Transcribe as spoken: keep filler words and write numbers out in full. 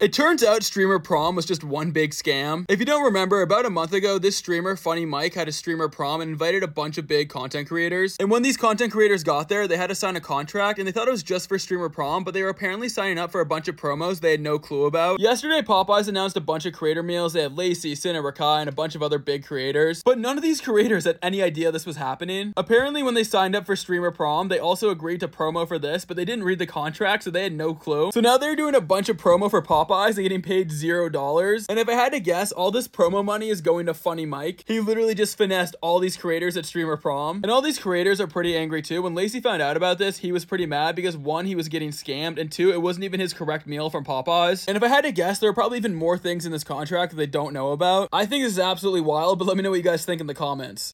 It turns out Streamer Prom was just one big scam. If you don't remember, about a month ago, this streamer, Funny Mike, had a Streamer Prom and invited a bunch of big content creators. And when these content creators got there, they had to sign a contract, and they thought it was just for Streamer Prom, but they were apparently signing up for a bunch of promos they had no clue about. Yesterday, Popeyes announced a bunch of creator meals. They had Lacey, Cinna, Rakai, and a bunch of other big creators. But none of these creators had any idea this was happening. Apparently, when they signed up for Streamer Prom, they also agreed to promo for this, but they didn't read the contract, so they had no clue. So now they're doing a bunch of promo for Popeyes and getting paid zero dollars. And if I had to guess, all this promo money is going to Funny Mike. He literally just finessed all these creators at Streamer Prom. And all these creators are pretty angry too. When Lacey found out about this, he was pretty mad because one, he was getting scammed, and two, it wasn't even his correct meal from Popeyes. And if I had to guess, there are probably even more things in this contract that they don't know about. I think this is absolutely wild, but let me know what you guys think in the comments.